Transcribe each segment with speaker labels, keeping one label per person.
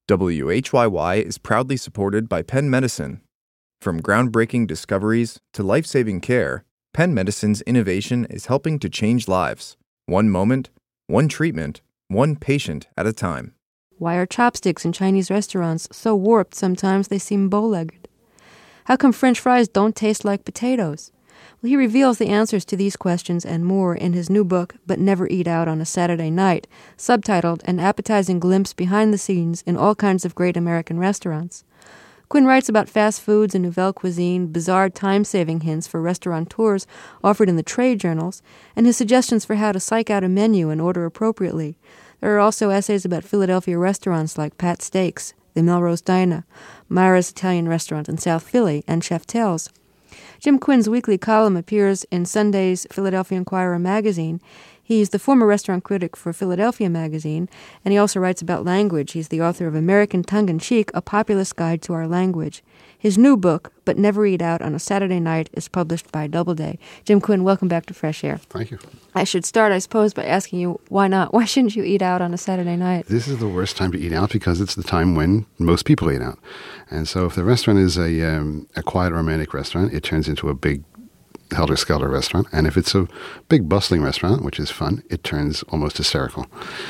Speaker 1: WHYY is proudly supported by Penn Medicine. From groundbreaking discoveries to life-saving care, Penn Medicine's innovation is helping to change lives. One moment, one treatment, one patient at a time.
Speaker 2: Why are chopsticks in Chinese restaurants so warped sometimes they seem bow-legged? How come French fries don't taste like potatoes? Well, he reveals the answers to these questions and more in his new book, But Never Eat Out on a Saturday Night, subtitled An Appetizing Glimpse Behind the Scenes in All Kinds of Great American Restaurants. Quinn writes about fast foods and nouvelle cuisine, bizarre time-saving hints for restaurateurs offered in the trade journals, and his suggestions for how to psych out a menu and order appropriately. There are also essays about Philadelphia restaurants like Pat Steaks, the Melrose Diner, Myra's Italian Restaurant in South Philly, and Chef Tales. Jim Quinn's weekly column appears in Sunday's Philadelphia Inquirer magazine. He's the former restaurant critic for Philadelphia magazine, and he also writes about language. He's the author of American Tongue-in-Cheek, A Populist Guide to Our Language. His new book, But Never Eat Out on a Saturday Night, is published by Doubleday. Jim Quinn, welcome back to Fresh Air.
Speaker 3: Thank you.
Speaker 2: I should start, I suppose, by asking you, why not? Why shouldn't you eat out on a Saturday night?
Speaker 3: This is the worst time to eat out because it's the time when most people eat out. And so if the restaurant is a quiet, romantic restaurant, it turns into a big helter-skelter restaurant. And if it's a big, bustling restaurant, which is fun, it turns almost hysterical.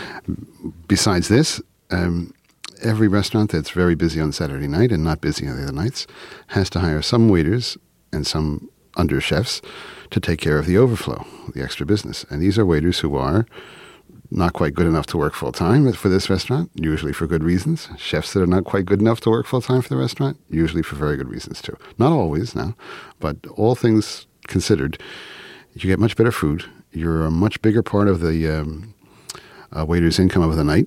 Speaker 3: Besides this, every restaurant that's very busy on Saturday night and not busy on the other nights has to hire some waiters and some under chefs to take care of the overflow, the extra business. And these are waiters who are not quite good enough to work full-time for this restaurant, usually for good reasons. Chefs that are not quite good enough to work full-time for the restaurant, usually for very good reasons too. Not always, no, but all things considered, you get much better food. You're a much bigger part of the waiter's income of the night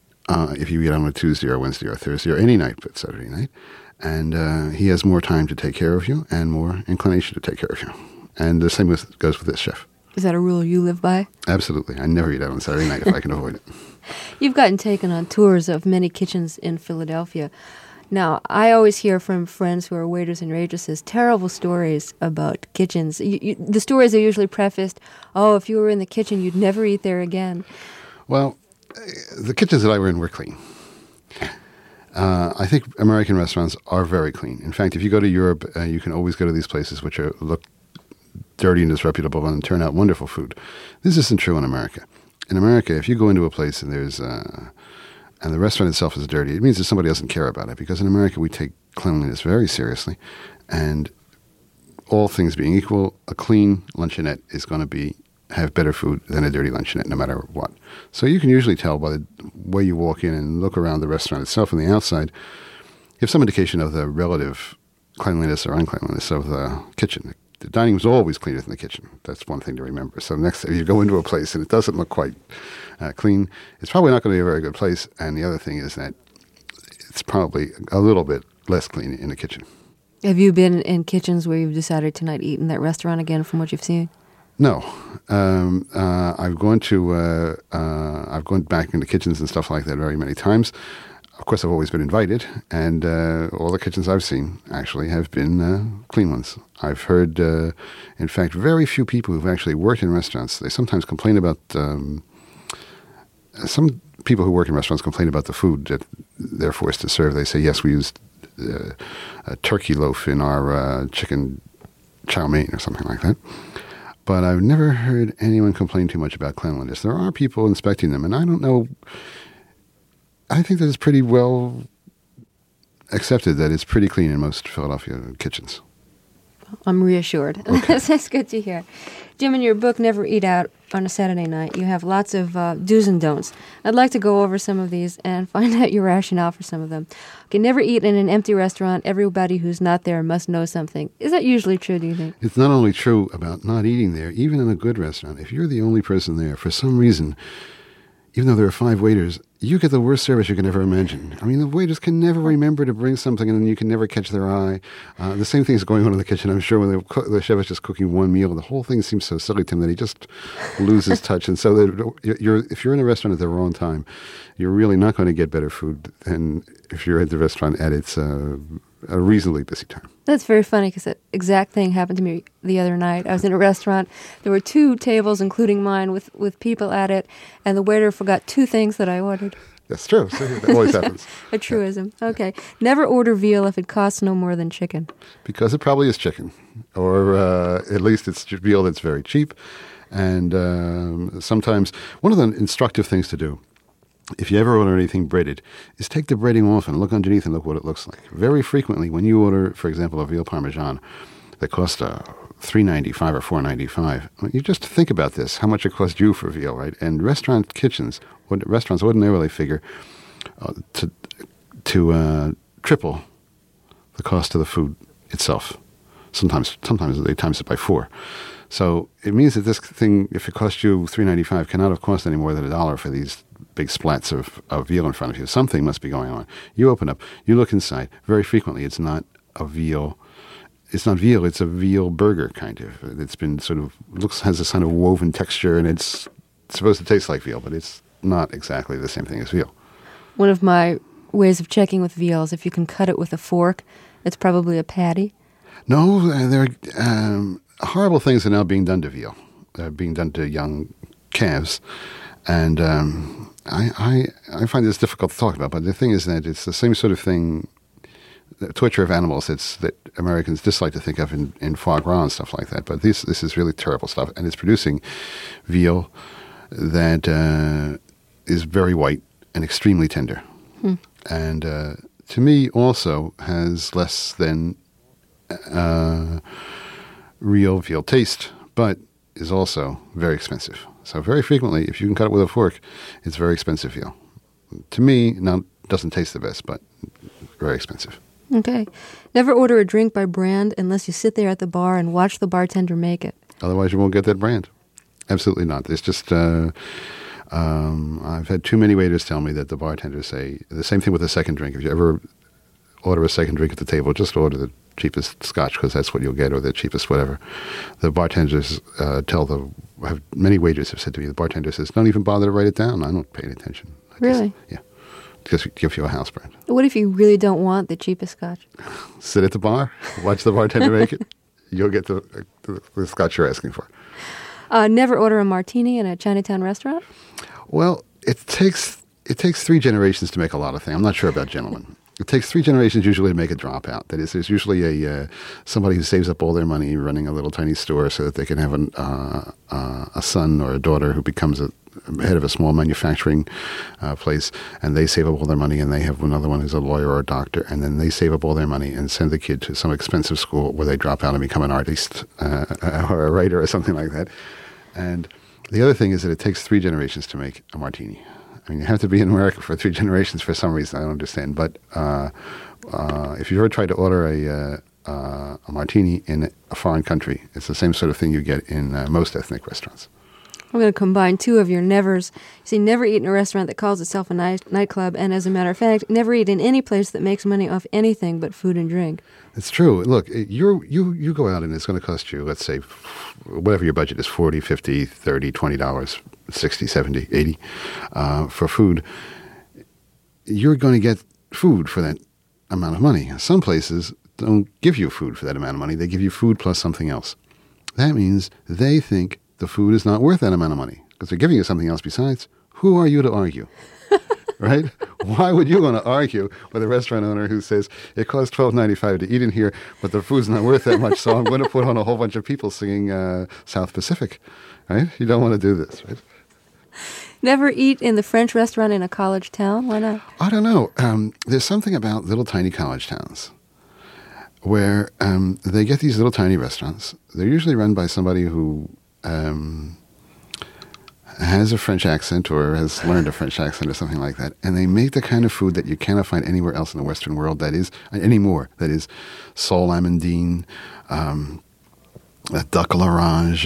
Speaker 3: if you eat on a Tuesday or Wednesday or Thursday or any night but Saturday night. And he has more time to take care of you and more inclination to take care of you. And the same goes with this chef.
Speaker 2: Is that a rule you live by?
Speaker 3: Absolutely. I never eat out on Saturday night if I can avoid it.
Speaker 2: You've gotten taken on tours of many kitchens in Philadelphia. Now, I always hear from friends who are waiters and waitresses terrible stories about kitchens. The stories are usually prefaced, oh, if you were in the kitchen, you'd never eat there again.
Speaker 3: Well, the kitchens that I were in were clean. I think American restaurants are very clean. In fact, if you go to Europe, you can always go to these places which look dirty and disreputable and turn out wonderful food. This isn't true in America. In America, if you go into a place and and the restaurant itself is dirty, it means that somebody doesn't care about it, because in America we take cleanliness very seriously, and all things being equal, a clean luncheonette is going to have better food than a dirty luncheonette, no matter what. So you can usually tell by the way you walk in and look around the restaurant itself on the outside, you have some indication of the relative cleanliness or uncleanliness of the kitchen. The dining room is always cleaner than the kitchen. That's one thing to remember. So next, if you go into a place and it doesn't look quite clean, it's probably not going to be a very good place. And the other thing is that it's probably a little bit less clean in the kitchen.
Speaker 2: Have you been in kitchens where you've decided to not eat in that restaurant again from what you've seen?
Speaker 3: No. I've gone back into kitchens and stuff like that very many times. Of course, I've always been invited, and all the kitchens I've seen actually have been clean ones. I've heard, in fact, very few people who've actually worked in restaurants. They sometimes complain about, some people who work in restaurants complain about the food that they're forced to serve. They say, yes, we used a turkey loaf in our chicken chow mein or something like that. But I've never heard anyone complain too much about cleanliness. There are people inspecting them, and I don't know. I think that it's pretty well accepted that it's pretty clean in most Philadelphia kitchens.
Speaker 2: I'm reassured.
Speaker 3: Okay.
Speaker 2: That's good to hear. Jim, in your book, Never Eat Out on a Saturday Night, you have lots of do's and don'ts. I'd like to go over some of these and find out your rationale for some of them. Okay, never eat in an empty restaurant. Everybody who's not there must know something. Is that usually true, do you think?
Speaker 3: It's not only true about not eating there, even in a good restaurant. If you're the only person there, for some reason, even though there are 5 waiters, you get the worst service you can ever imagine. I mean, the waiters can never remember to bring something, and you can never catch their eye. The same thing is going on in the kitchen. I'm sure when the chef is just cooking one meal, the whole thing seems so silly to him that he just loses touch. And so if you're in a restaurant at the wrong time, you're really not going to get better food than if you're at the restaurant at its a reasonably busy time.
Speaker 2: That's very funny because that exact thing happened to me the other night. I was in a restaurant. There were 2 tables, including mine, with people at it, and the waiter forgot 2 things that I ordered.
Speaker 3: That's true. So that always happens.
Speaker 2: A truism. Okay. Never order veal if it costs no more than chicken.
Speaker 3: Because it probably is chicken. Or at least it's veal that's very cheap. And sometimes one of the instructive things to do, if you ever order anything breaded, is take the breading off and look underneath and look what it looks like. Very frequently, when you order, for example, a veal parmesan that costs $3.95 or $4.95, you just think about this, how much it costs you for veal, right? And restaurants ordinarily figure to triple the cost of the food itself. Sometimes they times it by 4. So it means that this thing, if it costs you $3.95, cannot have cost any more than $1 for these big splats of veal in front of you. Something must be going on. You open up, you look inside. Very frequently, it's not veal. It's a veal burger kind of. It's been has this kind of woven texture, and it's supposed to taste like veal, but it's not exactly the same thing as veal.
Speaker 2: One of my ways of checking with veal is if you can cut it with a fork, it's probably a patty.
Speaker 3: No, there are horrible things are now being done to veal. They're being done to young calves. And I find this difficult to talk about, but the thing is that it's the same sort of thing, the torture of animals that Americans dislike to think of in foie gras and stuff like that. But this is really terrible stuff, and it's producing veal that is very white and extremely tender. And to me also has less than real veal taste, but is also very expensive. So very frequently, if you can cut it with a fork, it's very expensive veal. To me, now doesn't taste the best, but very expensive.
Speaker 2: Okay. Never order a drink by brand unless you sit there at the bar and watch the bartender make it.
Speaker 3: Otherwise, you won't get that brand. Absolutely not. It's just, I've had too many waiters tell me that the bartenders say, the same thing with a second drink. If you ever order a second drink at the table, just order the cheapest scotch because that's what you'll get, or the cheapest whatever. The bartenders many waiters have said to me, the bartender says, don't even bother to write it down. I don't pay any attention.
Speaker 2: Really?
Speaker 3: Yeah. Just give you a house brand.
Speaker 2: What if you really don't want the cheapest scotch?
Speaker 3: Sit at the bar, watch the bartender make it. You'll get the scotch you're asking for.
Speaker 2: Never order a martini in a Chinatown restaurant?
Speaker 3: Well, it takes 3 generations to make a lot of things. I'm not sure about gentlemen. It takes 3 generations usually to make a dropout. That is, there's usually somebody who saves up all their money running a little tiny store so that they can have a son or a daughter who becomes a head of a small manufacturing place, and they save up all their money, and they have another one who's a lawyer or a doctor, and then they save up all their money and send the kid to some expensive school where they drop out and become an artist or a writer or something like that. And the other thing is that it takes 3 generations to make a martini. I mean, you have to be in America for 3 generations for some reason. I don't understand. But if you ever tried to order a martini in a foreign country, it's the same sort of thing you get in most ethnic restaurants.
Speaker 2: I'm going to combine 2 of your nevers. You see, never eat in a restaurant that calls itself a nightclub, and as a matter of fact, never eat in any place that makes money off anything but food and drink. It's
Speaker 3: true. Look, you go out and it's going to cost you, let's say, whatever your budget is, $40, $50, $30, $20, $60, $70, $80 for food. You're going to get food for that amount of money. Some places don't give you food for that amount of money. They give you food plus something else. That means they think the food is not worth that amount of money because they're giving you something else besides. Who are you to argue? Right? Why would you want to argue with a restaurant owner who says it costs $12.95 to eat in here, but the food's not worth that much, so I'm going to put on a whole bunch of people singing South Pacific, right? You don't want to do this, right?
Speaker 2: Never eat in the French restaurant in a college town? Why not?
Speaker 3: I don't know. There's something about little tiny college towns where they get these little tiny restaurants. They're usually run by somebody who has a French accent or has learned a French accent or something like that, and they make the kind of food that you cannot find anywhere else in the Western world. That is anymore. That is sole amandine, duck à l'orange,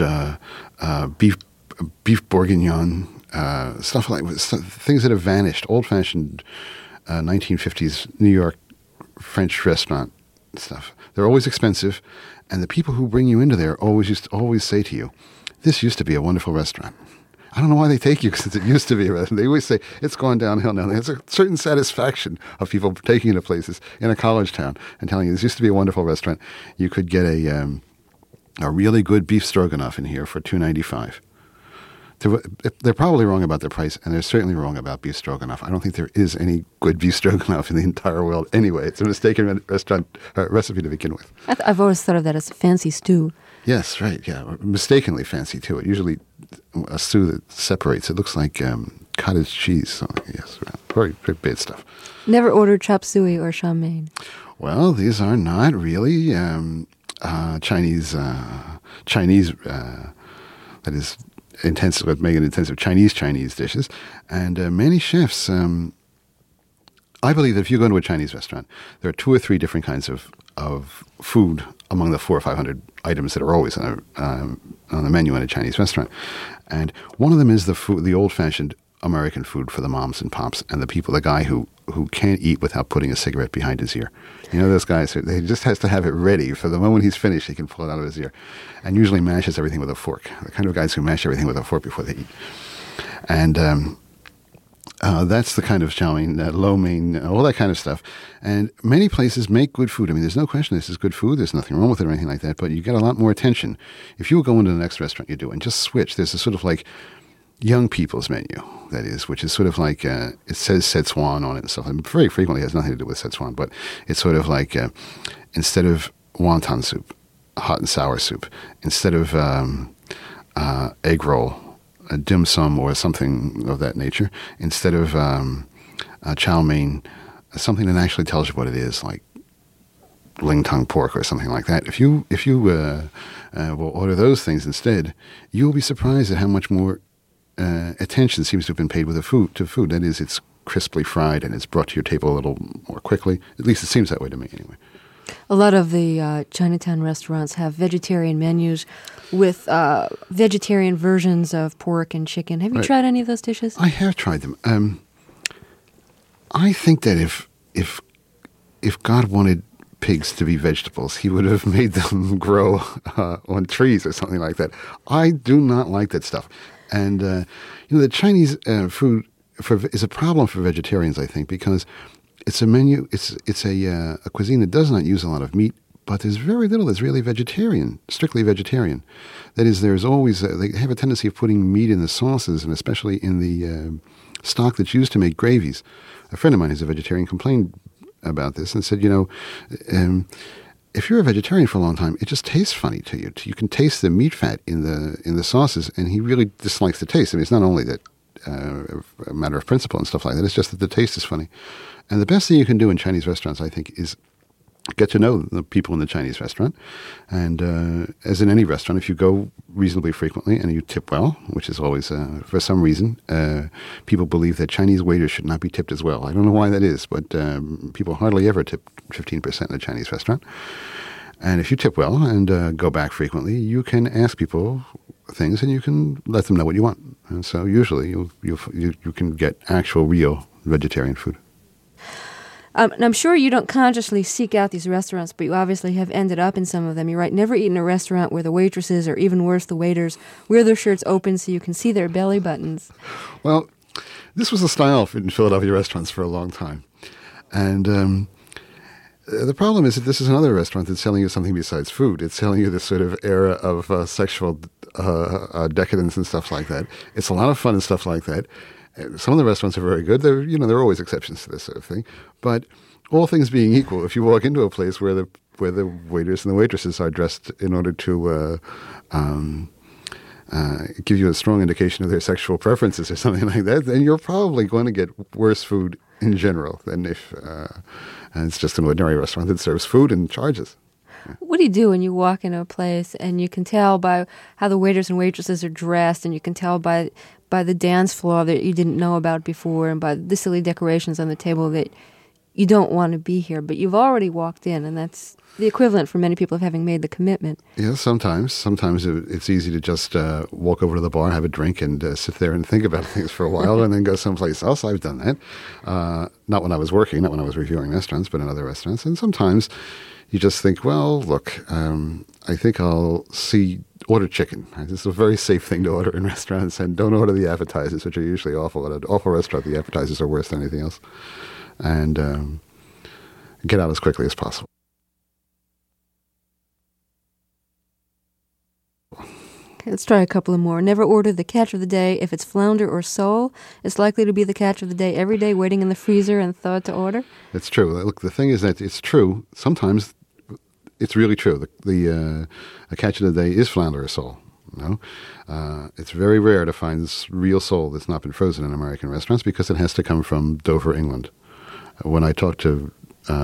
Speaker 3: beef bourguignon, stuff like things that have vanished. Old-fashioned 1950s New York French restaurant stuff. They're always expensive, and the people who bring you into there always say to you, "This used to be a wonderful restaurant." I don't know why they take you because it used to be a restaurant. They always say it's gone downhill now. There's a certain satisfaction of people taking you to places in a college town and telling you this used to be a wonderful restaurant. You could get a really good beef stroganoff in here for $2.95. They're probably wrong about their price, and they're certainly wrong about beef stroganoff. I don't think there is any good beef stroganoff in the entire world anyway. It's a mistaken recipe to begin with.
Speaker 2: I've always thought of that as a fancy stew.
Speaker 3: Yes, right, yeah. Mistakenly fancy, too. It usually, a stew that separates. It looks like cottage cheese. So, yes, very, very bad stuff.
Speaker 2: Never ordered chop suey or chow mein.
Speaker 3: Well, these are not really Chinese, that is, intensive, making intensive Chinese dishes. And many chefs, I believe that if you go into a Chinese restaurant, there are 2 or 3 different kinds of food among the 400 or 500 items that are always on the menu in a Chinese restaurant. And one of them is the old-fashioned American food for the moms and pops and the guy who can't eat without putting a cigarette behind his ear. You know those guys, he just has to have it ready for the moment he's finished, he can pull it out of his ear. And usually mashes everything with a fork. The kind of guys who mash everything with a fork before they eat. And that's the kind of chow mein, lo mein, all that kind of stuff. And many places make good food. I mean, there's no question this is good food. There's nothing wrong with it or anything like that. But you get a lot more attention. If you go into the next restaurant you do and just switch, there's a sort of like young people's menu, that is, which is sort of like, it says Szechuan on it and stuff. And very frequently has nothing to do with Szechuan, but it's sort of like, instead of wonton soup, hot and sour soup, instead of egg roll, a dim sum or something of that nature, instead of chow mein, something that actually tells you what it is, like ling tongue pork or something like that. If you will order those things instead, you will be surprised at how much more attention seems to have been paid to food. That is, it's crisply fried and it's brought to your table a little more quickly. At least it seems that way to me, anyway.
Speaker 2: A lot of the Chinatown restaurants have vegetarian menus with vegetarian versions of pork and chicken. Have you tried any of those dishes?
Speaker 3: I have tried them. I think that if God wanted pigs to be vegetables, he would have made them grow on trees or something like that. I do not like that stuff. And the Chinese food is a problem for vegetarians, I think, because it's a menu. It's a cuisine that does not use a lot of meat, but there's very little that's really vegetarian, strictly vegetarian. That is, there's always they have a tendency of putting meat in the sauces, and especially in the stock that's used to make gravies. A friend of mine who's a vegetarian complained about this and said, if you're a vegetarian for a long time, it just tastes funny to you. You can taste the meat fat in the sauces, and he really dislikes the taste. I mean, it's not only that a matter of principle and stuff like that. It's just that the taste is funny. And the best thing you can do in Chinese restaurants, I think, is get to know the people in the Chinese restaurant. And as in any restaurant, if you go reasonably frequently and you tip well, which is always, for some reason, people believe that Chinese waiters should not be tipped as well. I don't know why that is, but people hardly ever tip 15% in a Chinese restaurant. And if you tip well and go back frequently, you can ask people things and you can let them know what you want. And so usually you can get actual, real vegetarian food.
Speaker 2: And I'm sure you don't consciously seek out these restaurants, but you obviously have ended up in some of them. You write, never eat in a restaurant where the waitresses, or even worse, the waiters, wear their shirts open so you can see their belly buttons.
Speaker 3: Well, this was a style in Philadelphia restaurants for a long time. And the problem is that this is another restaurant that's selling you something besides food. It's selling you this sort of era of sexual decadence and stuff like that. It's a lot of fun and stuff like that. Some of the restaurants are very good. There are always exceptions to this sort of thing. But all things being equal, if you walk into a place where the waiters and the waitresses are dressed in order to give you a strong indication of their sexual preferences or something like that, then you're probably going to get worse food in general than if it's just an ordinary restaurant that serves food and charges.
Speaker 2: What do you do when you walk into a place and you can tell by how the waiters and waitresses are dressed, and you can tell by the dance floor that you didn't know about before, and by the silly decorations on the table that you don't want to be here, but you've already walked in, and that's the equivalent for many people of having made the commitment?
Speaker 3: Yeah, sometimes. Sometimes it's easy to just walk over to the bar, have a drink, and sit there and think about things for a while, and then go someplace else. I've done that. Not when I was working, not when I was reviewing restaurants, but in other restaurants. And sometimes you just think, well, look, I think I'll order chicken. This is a very safe thing to order in restaurants, and don't order the appetizers, which are usually awful. At an awful restaurant, the appetizers are worse than anything else. And get out as quickly as possible.
Speaker 2: Okay, let's try a couple of more. Never order the catch of the day. If it's flounder or sole, it's likely to be the catch of the day every day, waiting in the freezer and thought to order.
Speaker 3: It's true. Look, the thing is that it's true. Sometimes it's really true. The catch of the day is flounder or sole. It's very rare to find real sole that's not been frozen in American restaurants because it has to come from Dover, England. When I talked to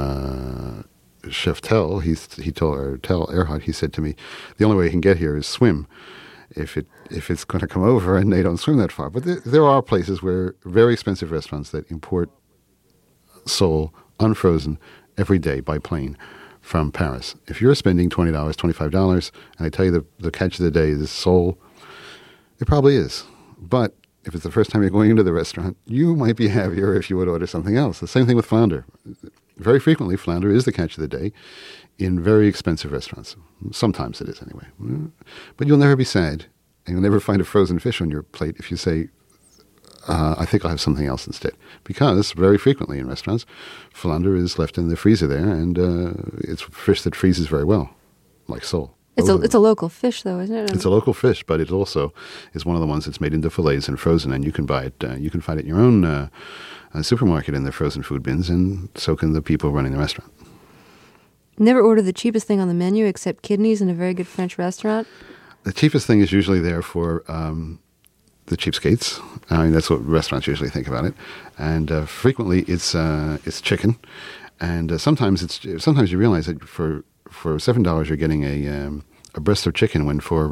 Speaker 3: Chef Tell, Tell Earhart, he said to me, the only way you can get here is swim. If it's going to come over, and they don't swim that far. But there are places where very expensive restaurants that import sole unfrozen every day by plane from Paris. If you're spending $20, $25, and I tell you the catch of the day is sole, it probably is. But if it's the first time you're going into the restaurant, you might be happier if you would order something else. The same thing with flounder. Very frequently, flounder is the catch of the day in very expensive restaurants. Sometimes it is anyway. But you'll never be sad, and you'll never find a frozen fish on your plate if you say, I think I'll have something else instead. Because very frequently in restaurants, flounder is left in the freezer there, and it's fish that freezes very well, like sole.
Speaker 2: It's a local fish, though, isn't it?
Speaker 3: It's a local fish, but it also is one of the ones that's made into fillets and frozen, and you can buy it. You can find it in your own supermarket in their frozen food bins, and so can the people running the restaurant.
Speaker 2: Never order the cheapest thing on the menu except kidneys in a very good French restaurant.
Speaker 3: The cheapest thing is usually there for the cheapskates. I mean, that's what restaurants usually think about it. And frequently it's chicken. And sometimes you realize that for $7 you're getting a breast of chicken, when for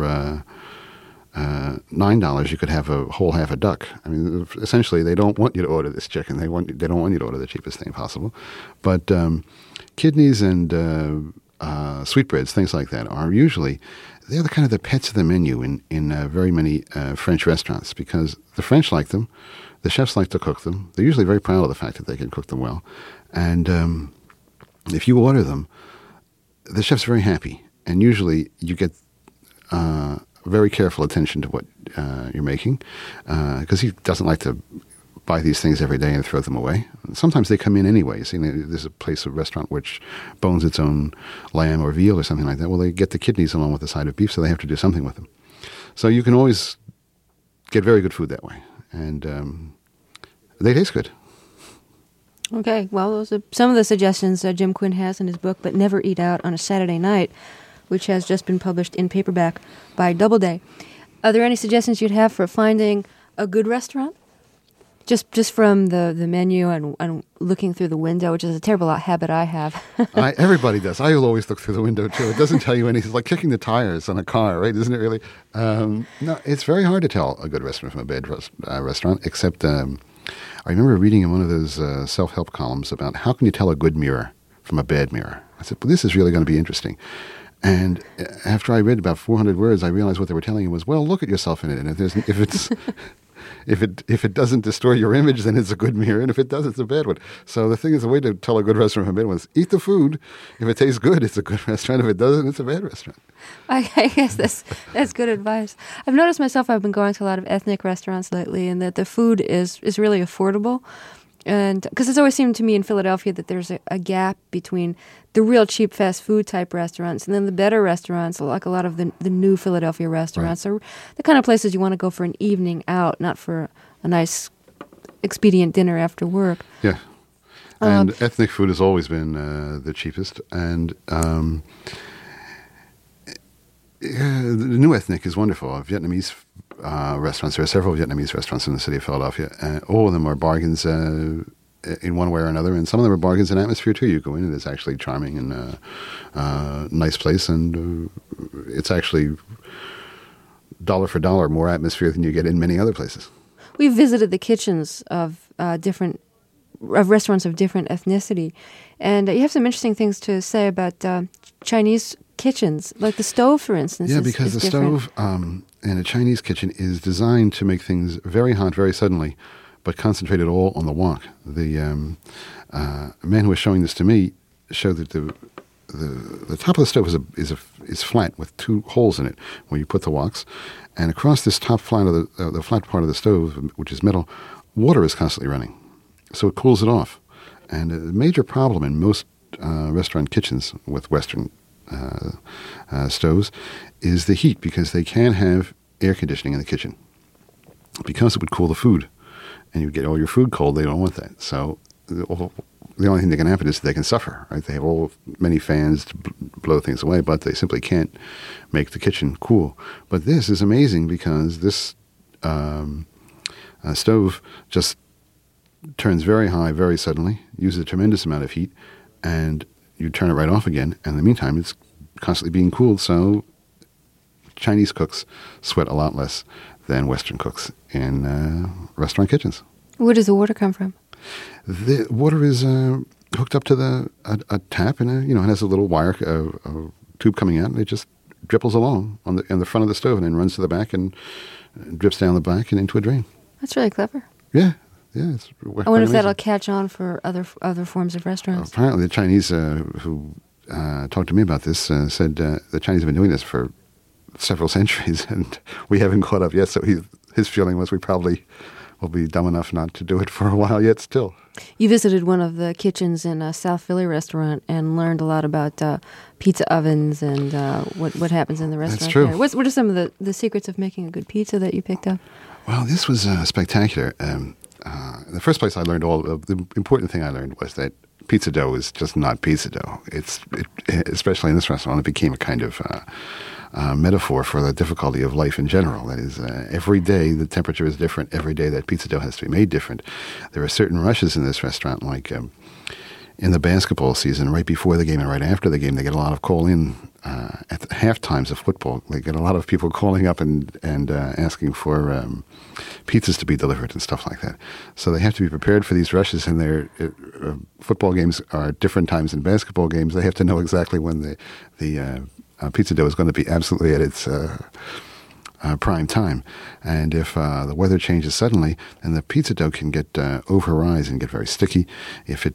Speaker 3: $9 you could have a whole half a duck. I mean, essentially they don't want you to order this chicken. They don't want you to order the cheapest thing possible. But kidneys and sweetbreads, things like that, are usually they're the kind of the pets of the menu in very many French restaurants, because the French like them, the chefs like to cook them. They're usually very proud of the fact that they can cook them well, and if you order them, the chef's very happy, and usually you get very careful attention to what you're making, because he doesn't like to buy these things every day and throw them away. Sometimes they come in anyway. See, there's a restaurant which bones its own lamb or veal or something like that. Well, they get the kidneys along with the side of beef, so they have to do something with them. So you can always get very good food that way, and they taste good.
Speaker 2: Okay, well, those are some of the suggestions Jim Quinn has in his book, But Never Eat Out on a Saturday Night, which has just been published in paperback by Doubleday. Are there any suggestions you'd have for finding a good restaurant? Just from the menu and looking through the window, which is a terrible habit I have.
Speaker 3: Everybody does. I will always look through the window, too. It doesn't tell you anything. It's like kicking the tires on a car, right? Isn't it really? No, it's very hard to tell a good restaurant from a bad restaurant, except I remember reading in one of those self-help columns about how can you tell a good mirror from a bad mirror. I said, well, this is really going to be interesting. And after I read about 400 words, I realized what they were telling you was, well, look at yourself in it. And if it's... If it doesn't distort your image, then it's a good mirror, and if it does, it's a bad one. So the thing is, the way to tell a good restaurant from a bad one is eat the food. If it tastes good, it's a good restaurant. If it doesn't, it's a bad restaurant.
Speaker 2: I guess that's good advice. I've noticed myself, I've been going to a lot of ethnic restaurants lately, and that the food is really affordable. And because it's always seemed to me in Philadelphia that there's a gap between the real cheap fast food type restaurants and then the better restaurants, like a lot of the new Philadelphia restaurants, are the kind of places you want to go for an evening out, not for a nice expedient dinner after work.
Speaker 3: Yeah. And ethnic food has always been the cheapest. And the new ethnic is wonderful. Vietnamese restaurants. There are several Vietnamese restaurants in the city of Philadelphia. All of them are bargains in one way or another, and some of them are bargains in atmosphere too. You go in and it's actually charming and nice place, and it's actually dollar for dollar more atmosphere than you get in many other places.
Speaker 2: We visited the kitchens of restaurants of different ethnicity, and you have some interesting things to say about Chinese kitchens, like the stove, for instance.
Speaker 3: Yeah, because the stove in a Chinese kitchen is designed to make things very hot very suddenly, but concentrated all on the wok. The man who was showing this to me showed that the top of the stove is flat with two holes in it where you put the woks, and across this top flat of the flat part of the stove, which is metal, water is constantly running, so it cools it off. And a major problem in most restaurant kitchens with Western stoves is the heat, because they can't have air conditioning in the kitchen because it would cool the food, and you get all your food cold. They don't want that. So the only thing that can happen is they can suffer, right? They have many fans to blow things away, but they simply can't make the kitchen cool. But this is amazing, because this stove just turns very high very suddenly, uses a tremendous amount of heat, and you turn it right off again. And in the meantime, it's constantly being cooled, so Chinese cooks sweat a lot less than Western cooks in restaurant kitchens.
Speaker 2: Where does the water come from?
Speaker 3: The water is hooked up to a tap, and it has a little wire, a tube coming out, and it just dripples along in the front of the stove, and then runs to the back and drips down the back and into a drain.
Speaker 2: That's really clever.
Speaker 3: Yeah.
Speaker 2: I wonder if that'll catch on for other forms of restaurants.
Speaker 3: Apparently, the Chinese who talked to me about this said the Chinese have been doing this for several centuries, and we haven't caught up yet. So his feeling was we probably will be dumb enough not to do it for a while yet still.
Speaker 2: You visited one of the kitchens in a South Philly restaurant and learned a lot about pizza ovens and what happens in the restaurant.
Speaker 3: That's true.
Speaker 2: There. What are some of the secrets of making a good pizza that you picked up?
Speaker 3: Well, this was spectacular. The first place I learned the important thing I learned was that pizza dough is just not pizza dough. Especially in this restaurant, it became a kind of metaphor for the difficulty of life in general. That is, every day the temperature is different. Every day that pizza dough has to be made different. There are certain rushes in this restaurant, like in the basketball season, right before the game and right after the game, they get a lot of call-in at the half times of football. They get a lot of people calling up and asking for pizzas to be delivered and stuff like that. So they have to be prepared for these rushes, and their football games are at different times than basketball games. They have to know exactly when the pizza dough is going to be absolutely at its prime time. And if the weather changes suddenly, then the pizza dough can get over-rise and get very sticky. If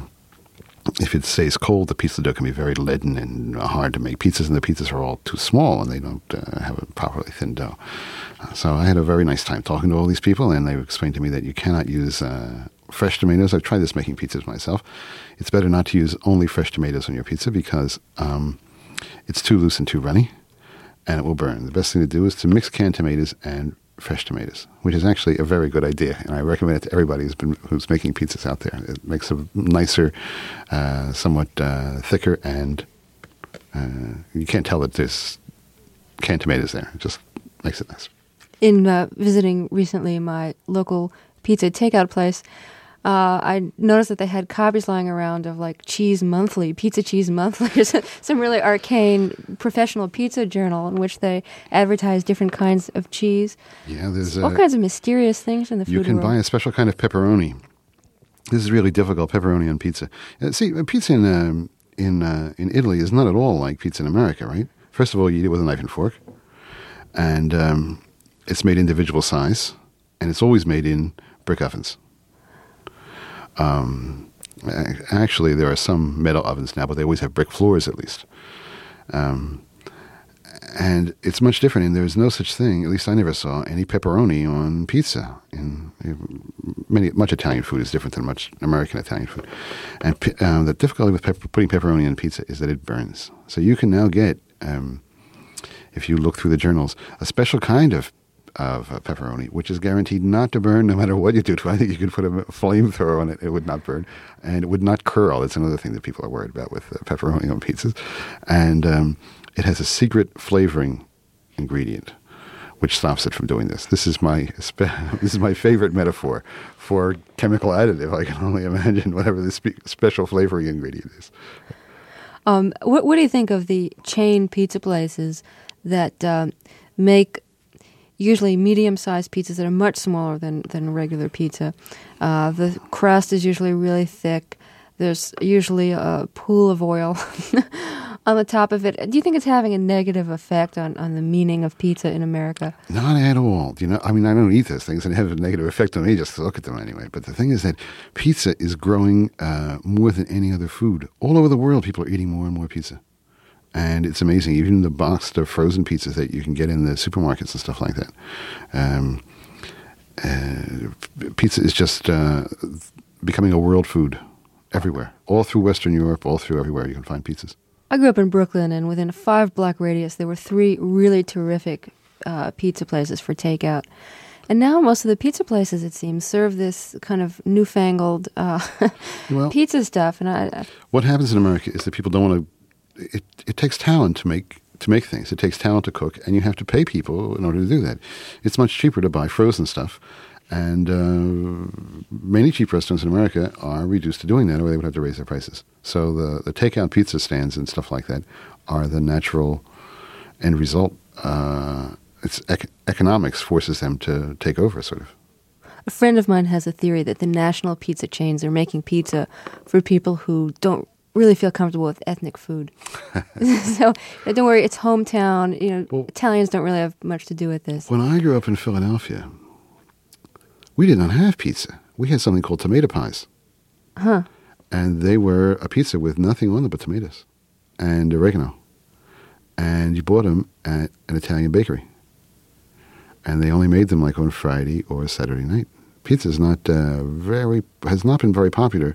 Speaker 3: it stays cold, the pizza dough can be very leaden and hard to make pizzas, and the pizzas are all too small, and they don't have a properly thin dough. So I had a very nice time talking to all these people, and they explained to me that you cannot use fresh tomatoes. I've tried this making pizzas myself. It's better not to use only fresh tomatoes on your pizza, because it's too loose and too runny, and it will burn. The best thing to do is to mix canned tomatoes and fresh tomatoes, which is actually a very good idea, and I recommend it to everybody who's making pizzas out there. It makes a nicer, somewhat thicker, and you can't tell that there's canned tomatoes there. It just makes it nice.
Speaker 2: In visiting recently my local pizza takeout place, I noticed that they had copies lying around of like Cheese Monthly, Pizza Cheese Monthly, some really arcane professional pizza journal in which they advertise different kinds of cheese.
Speaker 3: Yeah, there's
Speaker 2: all kinds of mysterious things in the food world.
Speaker 3: You can buy a special kind of pepperoni. This is really difficult, pepperoni on pizza. See, pizza in Italy is not at all like pizza in America, right? First of all, you eat it with a knife and fork, and it's made individual size, and it's always made in brick ovens. Actually, there are some metal ovens now, but they always have brick floors at least. And it's much different, and there's no such thing, at least I never saw, any pepperoni on pizza. Much Italian food is different than much American Italian food. And the difficulty with putting pepperoni on pizza is that it burns. So you can now get, if you look through the journals, a special kind of pepperoni, which is guaranteed not to burn no matter what you do to it. I think you could put a flamethrower on it, it would not burn. And it would not curl. That's another thing that people are worried about with pepperoni on pizzas. And it has a secret flavoring ingredient which stops it from doing this. This is my favorite metaphor for chemical additive. I can only imagine whatever this special flavoring ingredient is.
Speaker 2: What do you think of the chain pizza places that make usually medium-sized pizzas that are much smaller than regular pizza? The crust is usually really thick. There's usually a pool of oil on the top of it. Do you think it's having a negative effect on the meaning of pizza in America?
Speaker 3: Not at all. I don't eat those things, and it has a negative effect on me just to look at them anyway. But the thing is that pizza is growing more than any other food. All over the world, people are eating more and more pizza. And it's amazing, even the boxed or frozen pizzas that you can get in the supermarkets and stuff like that. Pizza is just becoming a world food everywhere. All through Western Europe, all through everywhere you can find pizzas.
Speaker 2: I grew up in Brooklyn, and within a 5-block radius, there were 3 really terrific pizza places for takeout. And now most of the pizza places, it seems, serve this kind of newfangled
Speaker 3: Well,
Speaker 2: pizza stuff. And
Speaker 3: what happens in America is that people don't want to. It takes talent to make things. It takes talent to cook, and you have to pay people in order to do that. It's much cheaper to buy frozen stuff, and many cheap restaurants in America are reduced to doing that, or they would have to raise their prices. So the takeout pizza stands and stuff like that are the natural end result. It's economics forces them to take over, sort of.
Speaker 2: a friend of mine has a theory that the national pizza chains are making pizza for people who don't really feel comfortable with ethnic food. So don't worry, it's hometown. Well, Italians don't really have much to do with this.
Speaker 3: When I grew up in Philadelphia, we did not have pizza. We had something called tomato pies.
Speaker 2: Huh.
Speaker 3: And they were a pizza with nothing on them but tomatoes and oregano. And you bought them at an Italian bakery. And they only made them like on Friday or Saturday night. Pizza is not has not been very popular.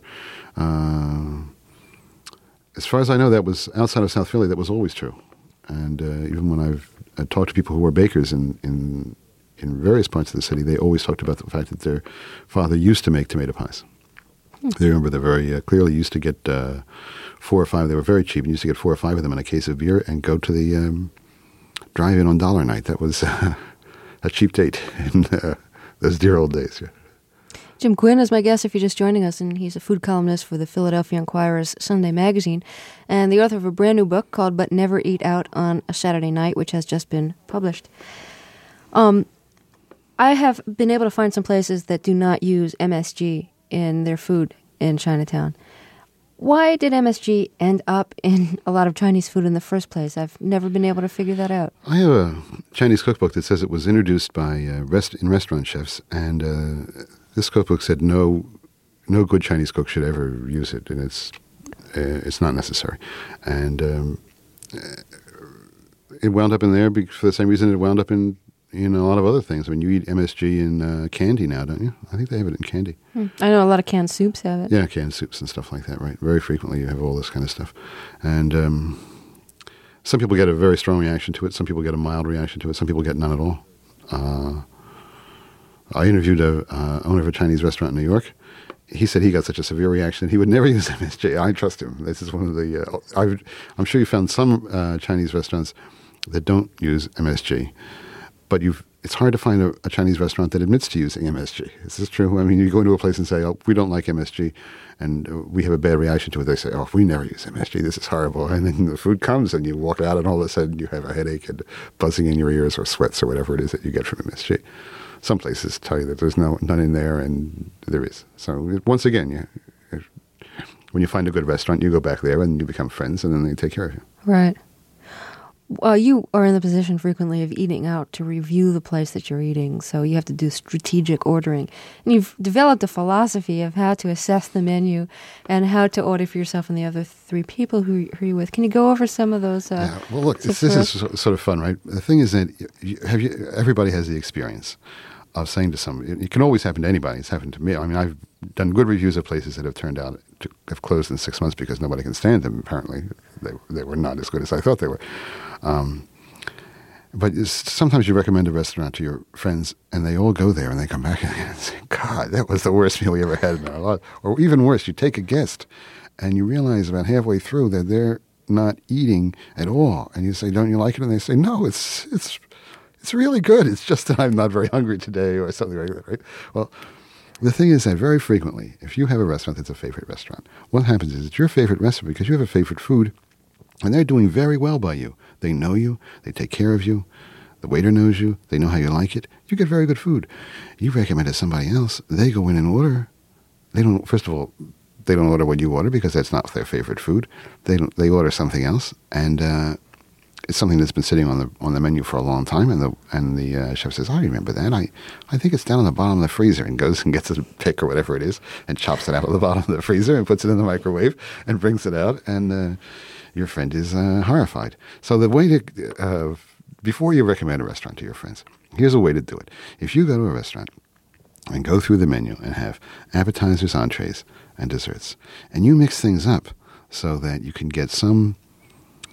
Speaker 3: As far as I know, that was outside of South Philly. That was always true. And even when I've talked to people who were bakers in various parts of the city, they always talked about the fact that their father used to make tomato pies. They remember they very clearly used to get 4 or 5. They were very cheap, and used to get 4 or 5 of them in a case of beer and go to the drive-in on dollar night. That was a cheap date in those dear old days. Yeah.
Speaker 2: Jim Quinn is my guest if you're just joining us, and he's a food columnist for the Philadelphia Inquirer's Sunday magazine and the author of a brand new book called But Never Eat Out on a Saturday Night, which has just been published. I have been able to find some places that do not use MSG in their food in Chinatown. Why did MSG end up in a lot of Chinese food in the first place? I've never been able to figure that out.
Speaker 3: I have a Chinese cookbook that says it was introduced by in restaurant chefs, and this cookbook said no good Chinese cook should ever use it, and it's not necessary. And it wound up in there for the same reason it wound up in a lot of other things. I mean, you eat MSG in candy now, don't you? I think they have it in candy.
Speaker 2: I know a lot of canned soups have it.
Speaker 3: Yeah, canned soups and stuff like that, right? Very frequently you have all this kind of stuff. And some people get a very strong reaction to it. Some people get a mild reaction to it. Some people get none at all. I interviewed a owner of a Chinese restaurant in New York. He said he got such a severe reaction he would never use MSG. I trust him. This is one of the... I'm sure you found some Chinese restaurants that don't use MSG. But it's hard to find a Chinese restaurant that admits to using MSG. Is this true? I mean, you go into a place and say, oh, we don't like MSG, and we have a bad reaction to it. They say, oh, we never use MSG. This is horrible. And then the food comes, and you walk out, and all of a sudden you have a headache and buzzing in your ears or sweats or whatever it is that you get from MSG. Some places tell you that there's none in there, and there is. So once again, when you find a good restaurant, you go back there, and you become friends, and then they take care of you.
Speaker 2: Right. You are in the position frequently of eating out to review the place that you're eating, so you have to do strategic ordering. And you've developed a philosophy of how to assess the menu and how to order for yourself and the other 3 people who you're with. Can you go over some of those?
Speaker 3: Yeah. Well, look, this is sort of fun, right? The thing is that everybody has the experience of saying to somebody, it can always happen to anybody. It's happened to me. I mean, I've done good reviews of places that have turned out to have closed in 6 months because nobody can stand them. Apparently, they were not as good as I thought they were. But sometimes you recommend a restaurant to your friends, and they all go there, and they come back and say, God, that was the worst meal we ever had in our life. Or even worse, you take a guest, and you realize about halfway through that they're not eating at all. And you say, don't you like it? And they say, no, it's really good. It's just that I'm not very hungry today or something like that, right? Well, the thing is that very frequently, if you have a restaurant that's a favorite restaurant, what happens is it's your favorite restaurant because you have a favorite food, and they're doing very well by you. They know you. They take care of you. The waiter knows you. They know how you like it. You get very good food. You recommend it to somebody else. They go in and order. First of all, they don't order what you order because that's not their favorite food. They order something else, and it's something that's been sitting on the menu for a long time. And the chef says, I remember that. I think it's down on the bottom of the freezer, and goes and gets a pick or whatever it is and chops it out of the bottom of the freezer and puts it in the microwave and brings it out, and your friend is horrified. So the way to, before you recommend a restaurant to your friends, here's a way to do it. If you go to a restaurant and go through the menu and have appetizers, entrees, and desserts, and you mix things up so that you can get some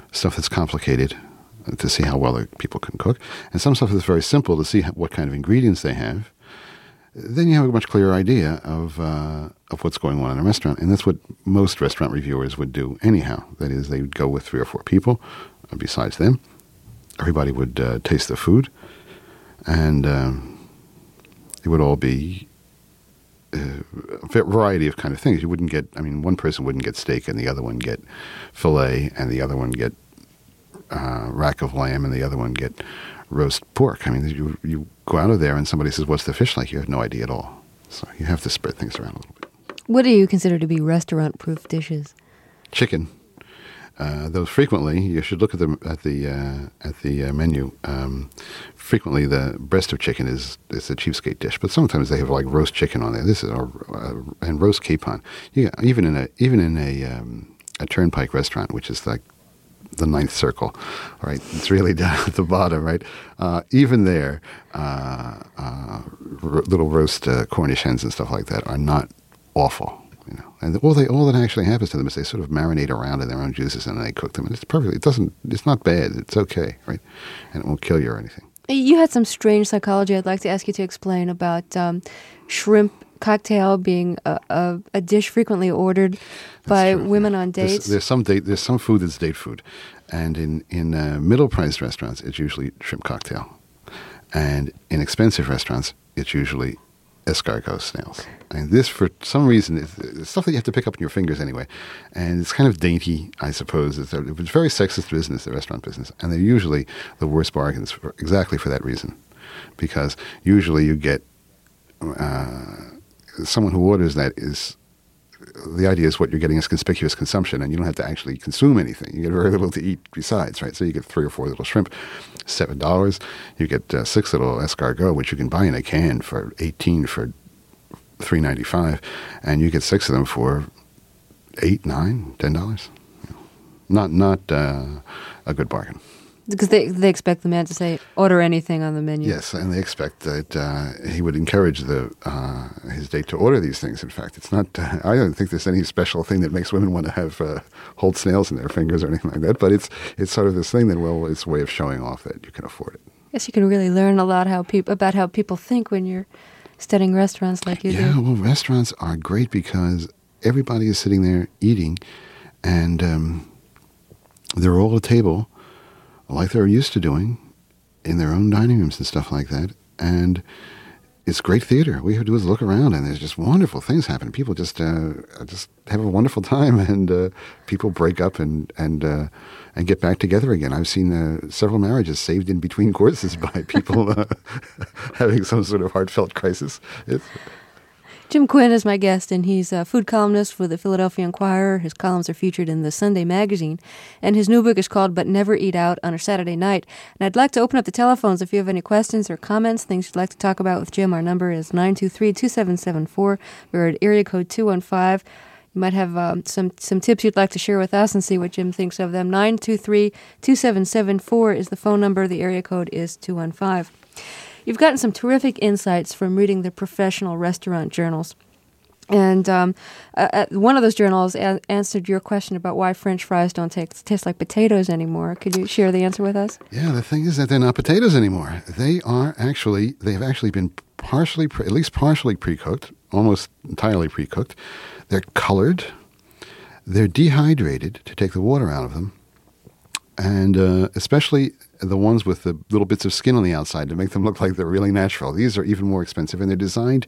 Speaker 3: stuff that's complicated to see how well the people can cook, and some stuff that's very simple to see what kind of ingredients they have. Then you have a much clearer idea of what's going on in a restaurant, and that's what most restaurant reviewers would do anyhow. That is, they would go with 3 or 4 people besides them. Everybody would taste the food, and it would all be a variety of kind of things. You wouldn't get, one person wouldn't get steak and the other one get filet and the other one get rack of lamb and the other one get roast pork. You go out of there and somebody says, what's the fish like? You have no idea at all. So you have to spread things around a little bit.
Speaker 2: What do you consider to be restaurant-proof dishes?
Speaker 3: Chicken. Though frequently, you should look at the menu. Frequently, the breast of chicken is a cheapskate dish, but sometimes they have like roast chicken on there. This is and roast capon. Yeah, even in a turnpike restaurant, which is like the 9th circle, right? It's really down at the bottom, right? Even there, little roast Cornish hens and stuff like that are not awful. And all that actually happens to them is they sort of marinate around in their own juices and then they cook them, and it's perfectly. It's not bad. It's okay, right? And it won't kill you or anything.
Speaker 2: You had some strange psychology I'd like to ask you to explain about shrimp cocktail being a dish frequently ordered by women on dates.
Speaker 3: There's some food that's date food, and in middle-priced restaurants it's usually shrimp cocktail, and in expensive restaurants it's usually escargot snails. And this, for some reason, it's stuff that you have to pick up in your fingers anyway. And it's kind of dainty, I suppose. It's very sexist business, the restaurant business. And they're usually the worst bargains exactly for that reason. Because usually you get someone who orders that is, the idea is what you're getting is conspicuous consumption, and you don't have to actually consume anything. You get very little to eat besides, right? So you get 3 or 4 little shrimp, $7. You get 6 little escargot, which you can buy in a can for $18 for $3.95, and you get 6 of them for $8, $9, $10. Not a good bargain.
Speaker 2: Because they expect the man to say, order anything on the menu.
Speaker 3: Yes, and they expect that he would encourage his date to order these things. In fact, it's not. I don't think there's any special thing that makes women want to have hold snails in their fingers or anything like that. But it's sort of this thing that, well, it's a way of showing off that you can afford it.
Speaker 2: Yes, you can really learn a lot about how people think when you're studying restaurants like you do.
Speaker 3: Yeah, well, restaurants are great because everybody is sitting there eating, and they're all at a table, like they're used to doing in their own dining rooms and stuff like that. And it's great theater. All you have to do is look around, and there's just wonderful things happen. People just have a wonderful time, and people break up and get back together again. I've seen several marriages saved in between courses by people having some sort of heartfelt crisis.
Speaker 2: Jim Quinn is my guest, and he's a food columnist for the Philadelphia Inquirer. His columns are featured in the Sunday Magazine, and his new book is called But Never Eat Out on a Saturday Night. And I'd like to open up the telephones if you have any questions or comments, things you'd like to talk about with Jim. Our number is 923-2774. We're at area code 215. You might have some tips you'd like to share with us and see what Jim thinks of them. 923-2774 is the phone number. The area code is 215. You've gotten some terrific insights from reading the professional restaurant journals. And one of those journals answered your question about why French fries don't taste like potatoes anymore. Could you share the answer with us?
Speaker 3: Yeah, the thing is that they're not potatoes anymore. They have actually been at least partially pre-cooked, almost entirely pre-cooked. They're colored. They're dehydrated to take the water out of them. And especially the ones with the little bits of skin on the outside to make them look like they're really natural. These are even more expensive, and they're designed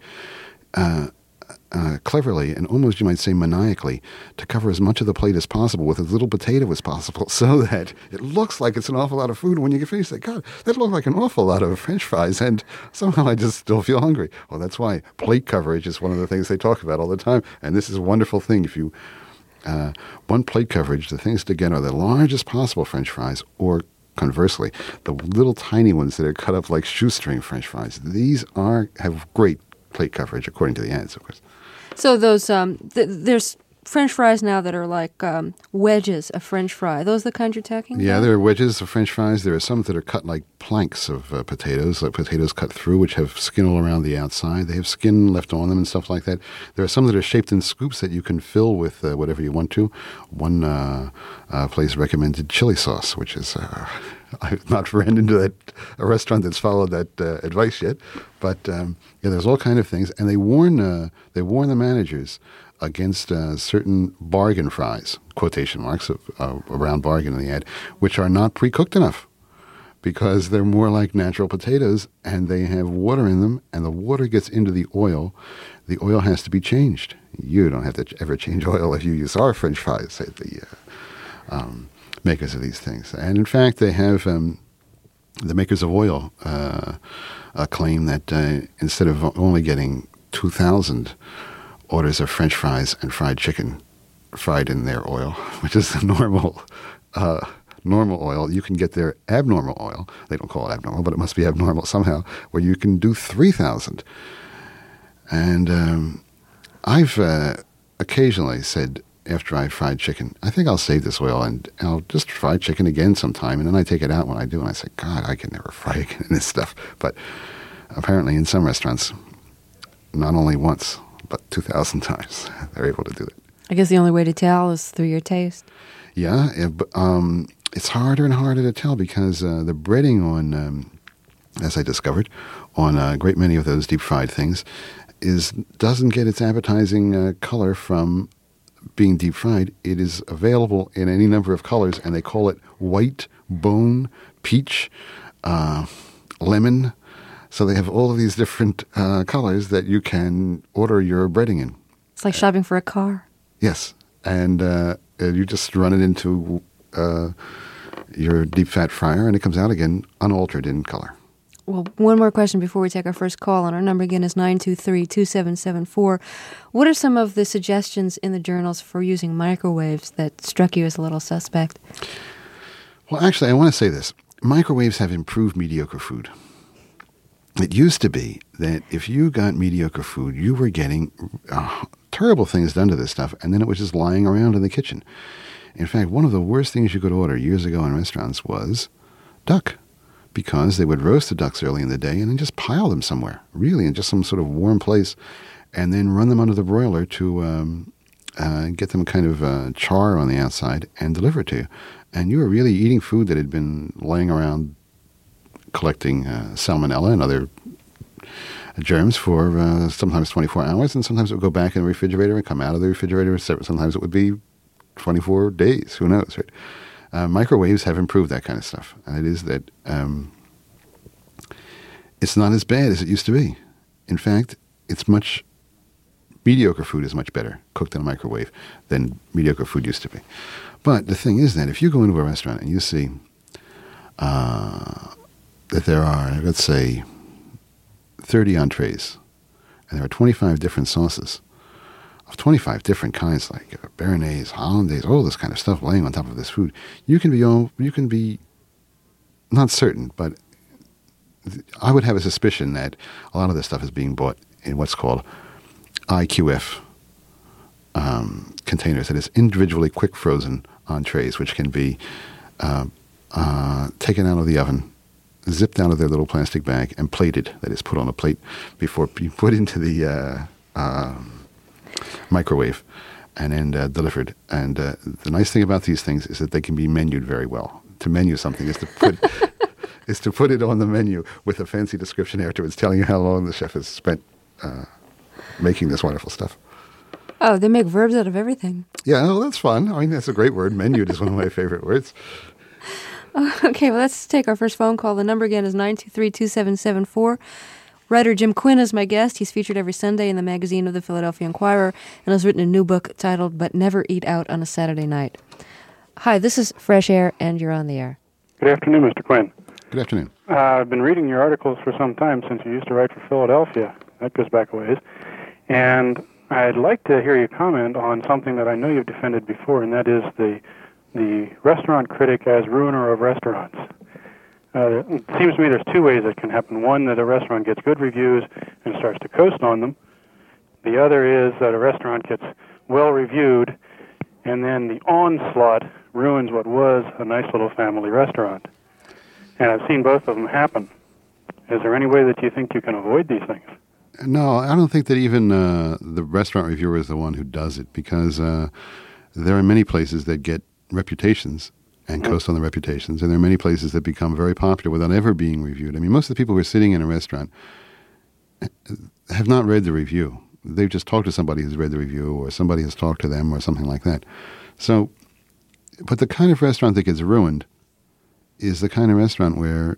Speaker 3: cleverly and almost, you might say, maniacally to cover as much of the plate as possible with as little potato as possible so that it looks like it's an awful lot of food. And when you get finished, you say, God, that looked like an awful lot of French fries, and somehow I just still feel hungry. Well, that's why plate coverage is one of the things they talk about all the time, and this is a wonderful thing. If you one plate coverage, the things to get are the largest possible French fries, or conversely, the little tiny ones that are cut up like shoestring French fries. These have great plate coverage, according to the ads, of course.
Speaker 2: So those there's French fries now that are like wedges of French fry. Are those the kind you're talking about?
Speaker 3: Yeah, there are wedges of French fries. There are some that are cut like planks of potatoes, like potatoes cut through, which have skin all around the outside. They have skin left on them and stuff like that. There are some that are shaped in scoops that you can fill with whatever you want to. One place recommended chili sauce, which is I've not ran into a restaurant that's followed that advice yet. But yeah, there's all kind of things, and they warn the managers against certain bargain fries, quotation marks around bargain in the ad, which are not pre-cooked enough because they're more like natural potatoes and they have water in them, and the water gets into the oil. The oil has to be changed. You don't have to ever change oil if you use our French fries, say the makers of these things. And in fact, they have the makers of oil claim that instead of only getting 2,000 orders of French fries and fried chicken fried in their oil, which is the normal oil, you can get their abnormal oil. They don't call it abnormal, but it must be abnormal somehow, where you can do 3,000. And I've occasionally said, after I fried chicken, I think I'll save this oil and I'll just fry chicken again sometime. And then I take it out when I do, and I say, God, I can never fry again in this stuff. But apparently in some restaurants, not only once, but 2,000 times, they're able to do it.
Speaker 2: I guess the only way to tell is through your taste.
Speaker 3: Yeah, but it's harder and harder to tell because the breading on, as I discovered, on a great many of those deep-fried things doesn't get its appetizing color from being deep-fried. It is available in any number of colors, and they call it white, bone, peach, lemon. So they have all of these different colors that you can order your breading in.
Speaker 2: It's like shopping for a car.
Speaker 3: Yes, and you just run it into your deep-fat fryer, and it comes out again unaltered in color.
Speaker 2: Well, one more question before we take our first call, and our number again is 923-2774. What are some of the suggestions in the journals for using microwaves that struck you as a little suspect?
Speaker 3: Well, actually, I want to say this. Microwaves have improved mediocre food. It used to be that if you got mediocre food, you were getting terrible things done to this stuff, and then it was just lying around in the kitchen. In fact, one of the worst things you could order years ago in restaurants was duck, because they would roast the ducks early in the day and then just pile them somewhere, really, in just some sort of warm place, and then run them under the broiler to get them kind of char on the outside and deliver it to you. And you were really eating food that had been laying around collecting salmonella and other germs for sometimes 24 hours, and sometimes it would go back in the refrigerator and come out of the refrigerator. Sometimes it would be 24 days. Who knows, right? Microwaves have improved that kind of stuff. And it is that it's not as bad as it used to be. In fact, mediocre food is much better cooked in a microwave than mediocre food used to be. But the thing is that if you go into a restaurant and you see that there are, let's say, 30 entrees, and there are 25 different sauces of 25 different kinds, like béarnaise, hollandaise, all this kind of stuff laying on top of this food, you can be not certain, but I would have a suspicion that a lot of this stuff is being bought in what's called IQF containers, that is individually quick frozen entrees, which can be taken out of the oven, zipped out of their little plastic bag, and plated, that is put on a plate before you put into the microwave and then delivered. And the nice thing about these things is that they can be menued very well. To menu something is to put is to put it on the menu with a fancy description afterwards telling you how long the chef has spent making this wonderful stuff.
Speaker 2: Oh, they make verbs out of everything.
Speaker 3: Yeah, well, that's fun. I mean, that's a great word. Menued is one of my favorite words.
Speaker 2: Okay, well, let's take our first phone call. The number again is 923-2774. Writer Jim Quinn is my guest. He's featured every Sunday in the magazine of the Philadelphia Inquirer and has written a new book titled But Never Eat Out on a Saturday Night. Hi, this is Fresh Air, and you're on the air.
Speaker 4: Good afternoon, Mr. Quinn.
Speaker 3: Good afternoon.
Speaker 4: I've been reading your articles for some time since you used to write for Philadelphia. That goes back a ways. And I'd like to hear you comment on something that I know you've defended before, and that is the restaurant critic as ruiner of restaurants. It seems to me there's two ways it can happen. One, that a restaurant gets good reviews and starts to coast on them. The other is that a restaurant gets well-reviewed, and then the onslaught ruins what was a nice little family restaurant. And I've seen both of them happen. Is there any way that you think you can avoid these things?
Speaker 3: No, I don't think that even the restaurant reviewer is the one who does it, because there are many places that get reputations and coast on the reputations, and there are many places that become very popular without ever being reviewed. I mean, most of the people who are sitting in a restaurant have not read the review. They've just talked to somebody who's read the review, or somebody has talked to them, or something like that. So, but the kind of restaurant that gets ruined is the kind of restaurant where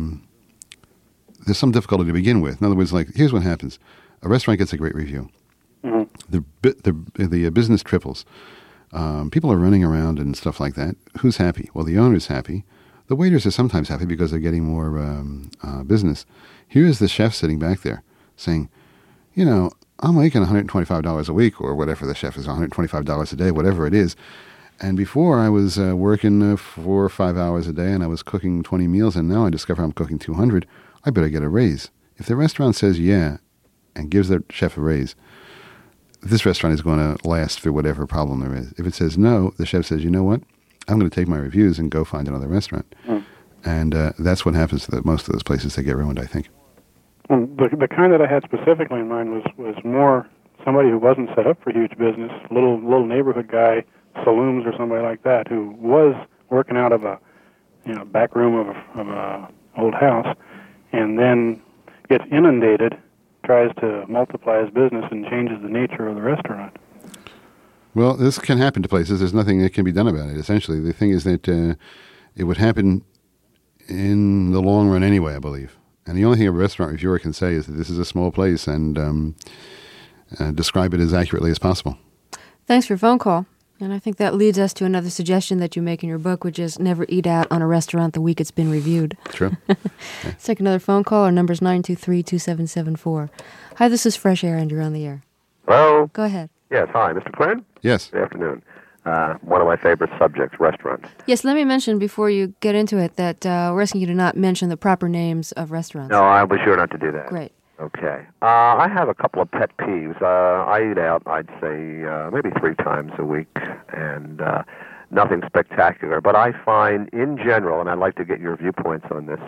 Speaker 3: there's some difficulty to begin with. In other words, like, here's what happens. A restaurant gets a great review. Mm-hmm. The business triples. People are running around and stuff like that. Who's happy? Well, the owner's happy. The waiters are sometimes happy because they're getting more business. Here's the chef sitting back there saying, you know, I'm making $125 a week, or whatever the chef is, $125 a day, whatever it is. And before I was working 4 or 5 hours a day, and I was cooking 20 meals, and now I discover I'm cooking 200. I better get a raise. If the restaurant says yeah and gives their chef a raise, this restaurant is going to last through whatever problem there is. If it says no, the chef says, you know what? I'm going to take my reviews and go find another restaurant. And that's what happens to most of those places that get ruined, I think.
Speaker 4: The kind that I had specifically in mind was more somebody who wasn't set up for huge business, little neighborhood guy, saloons or somebody like that, who was working out of a back room of a old house, and then gets inundated, tries to multiply his business, and changes the nature of the restaurant.
Speaker 3: Well, this can happen to places. There's nothing that can be done about it, essentially. The thing is that it would happen in the long run anyway, I believe. And the only thing a restaurant reviewer can say is that this is a small place, and describe it as accurately as possible.
Speaker 2: Thanks for your phone call. And I think that leads us to another suggestion that you make in your book, which is never eat out on a restaurant the week it's been reviewed.
Speaker 3: True.
Speaker 2: Let's take another phone call. Our number's 923-2774. Hi, this is Fresh Air, and you're on the air.
Speaker 5: Hello?
Speaker 2: Go ahead.
Speaker 5: Yes, hi, Mr. Quinn?
Speaker 3: Yes.
Speaker 5: Good afternoon. One of my favorite subjects, restaurants.
Speaker 2: Yes, let me mention before you get into it that we're asking you to not mention the proper names of restaurants.
Speaker 5: No, I'll be sure not to do that.
Speaker 2: Great.
Speaker 5: Okay. I have a couple of pet peeves. I eat out, I'd say, maybe 3 times a week, and nothing spectacular. But I find, in general, and I'd like to get your viewpoints on this,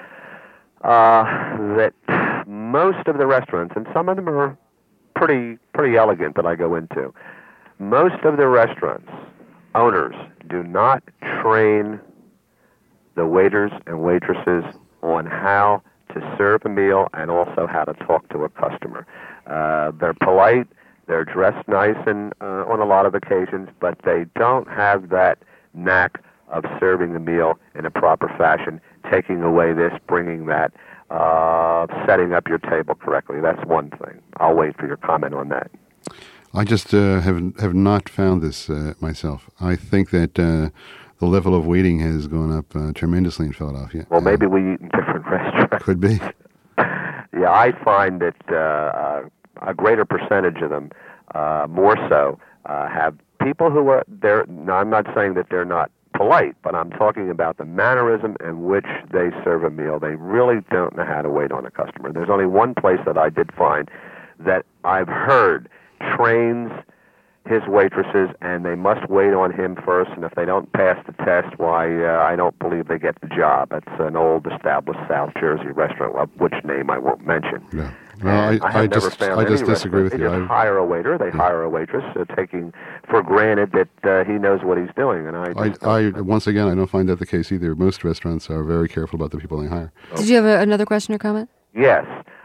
Speaker 5: that most of the restaurants, and some of them are pretty elegant that I go into, most of the restaurants, owners, do not train the waiters and waitresses on how to serve a meal and also how to talk to a customer. They're polite, they're dressed nice and on a lot of occasions, but they don't have that knack of serving the meal in a proper fashion, taking away this, bringing that, setting up your table correctly. That's one thing. I'll wait for your comment on that.
Speaker 3: I just have not found this myself. I think that the level of waiting has gone up tremendously in Philadelphia.
Speaker 5: Well, maybe we eat in different restaurants.
Speaker 3: Could be.
Speaker 5: Yeah, I find that a greater percentage of them, more so, have people who are there. Now, I'm not saying that they're not polite, but I'm talking about the mannerism in which they serve a meal. They really don't know how to wait on a customer. There's only one place that I did find that I've heard trains his waitresses, and they must wait on him first, and if they don't pass the test, why, I don't believe they get the job. It's an old established South Jersey restaurant, which name I won't mention.
Speaker 3: Yeah. Well, I just disagree with you.
Speaker 5: They just hire a waiter, they hire a waitress, taking for granted that he knows what he's doing. And I
Speaker 3: once again, I don't find that the case either. Most restaurants are very careful about the people they hire.
Speaker 2: Did you have another question or comment?
Speaker 5: Yes.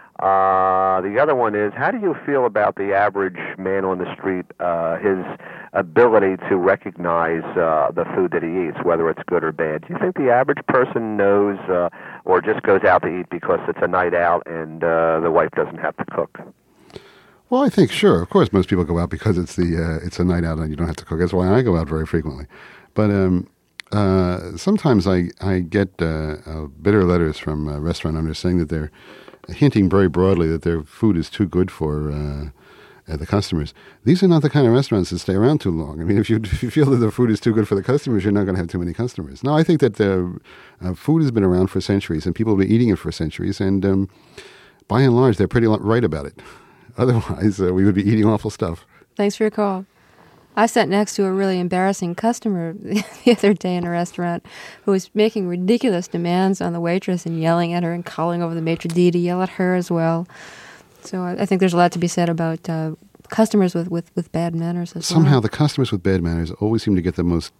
Speaker 5: The other one is, how do you feel about the average man on the street, his ability to recognize the food that he eats, whether it's good or bad? Do you think the average person knows or just goes out to eat because it's a night out and the wife doesn't have to cook?
Speaker 3: Well, I think, sure. Of course, most people go out because it's a night out and you don't have to cook. That's why I go out very frequently. But sometimes I get bitter letters from restaurant owners saying that they're hinting very broadly that their food is too good for the customers. These are not the kind of restaurants that stay around too long. I mean, if you feel that the food is too good for the customers, you're not going to have too many customers. No, I think that food has been around for centuries, and people have been eating it for centuries, and by and large, they're pretty right about it. Otherwise, we would be eating awful stuff.
Speaker 2: Thanks for your call. I sat next to a really embarrassing customer the other day in a restaurant who was making ridiculous demands on the waitress and yelling at her and calling over the maitre d' to yell at her as well. So I think there's a lot to be said about customers with bad manners as
Speaker 3: Somehow
Speaker 2: well.
Speaker 3: the customers with bad manners always seem to get the most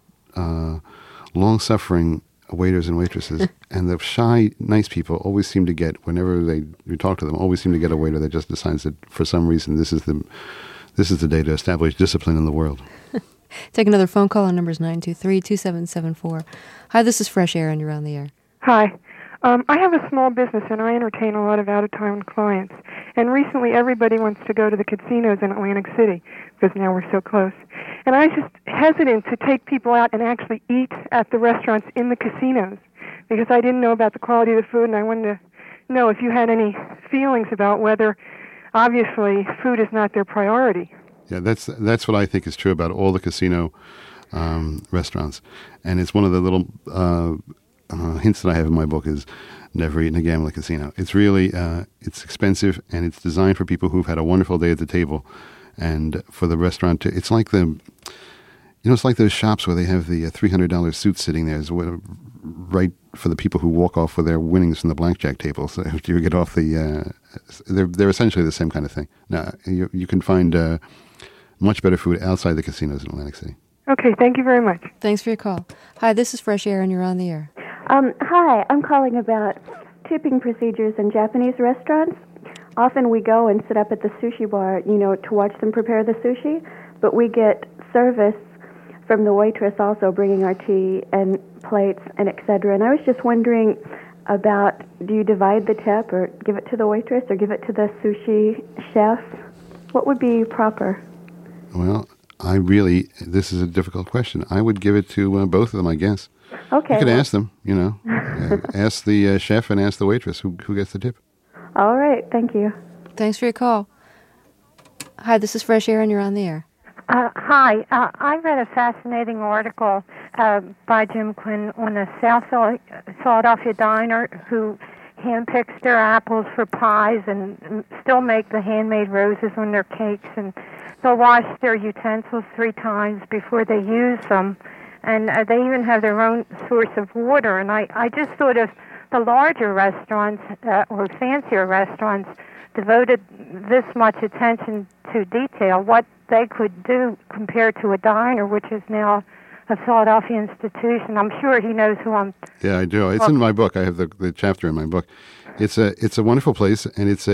Speaker 3: long-suffering waiters and waitresses, and the shy, nice people always seem to get, whenever you talk to them, always seem to get a waiter that just decides that for some reason this is the day to establish discipline in the world.
Speaker 2: Take another phone call. Our number is 923-2774. Hi, this is Fresh Air, and you're on the air.
Speaker 6: Hi. I have a small business, and I entertain a lot of out-of-town clients. And recently, everybody wants to go to the casinos in Atlantic City, because now we're so close. And I was just hesitant to take people out and actually eat at the restaurants in the casinos, because I didn't know about the quality of the food, and I wanted to know if you had any feelings about whether, obviously, food is not their priority.
Speaker 3: Yeah, that's what I think is true about all the casino restaurants. And it's one of the little hints that I have in my book is never eat in a gambling casino. It's really, it's expensive, and it's designed for people who've had a wonderful day at the table. And for the restaurant, it's like it's like those shops where they have the $300 suits sitting there, right for the people who walk off with their winnings from the blackjack table. So if you get off they're essentially the same kind of thing. Now, you can find much better food outside the casinos in Atlantic City.
Speaker 6: Okay, thank you very much.
Speaker 2: Thanks for your call. Hi, this is Fresh Air, and you're on the air.
Speaker 7: Hi, I'm calling about tipping procedures in Japanese restaurants. Often we go and sit up at the sushi bar, to watch them prepare the sushi, but we get service from the waitress also bringing our tea and plates and etc. And I was just wondering about, do you divide the tip or give it to the waitress or give it to the sushi chef? What would be proper?
Speaker 3: Well, this is a difficult question. I would give it to both of them, I guess.
Speaker 7: Okay.
Speaker 3: You could ask them, ask the chef and ask the waitress who gets the tip.
Speaker 7: All right, thank you.
Speaker 2: Thanks for your call. Hi, this is Fresh Air, and you're on the air.
Speaker 8: Hi. I read a fascinating article by Jim Quinn on a South Philadelphia diner who handpicks their apples for pies and still make the handmade roses on their cakes, and they'll wash their utensils 3 times before they use them, and they even have their own source of water. And I just thought of the larger restaurants or fancier restaurants devoted this much attention to detail, what they could do compared to a diner, which is now a Philadelphia institution. I'm sure he knows who I'm...
Speaker 3: Yeah, I do. It's in my book. I have the chapter in my book. It's a wonderful place, and it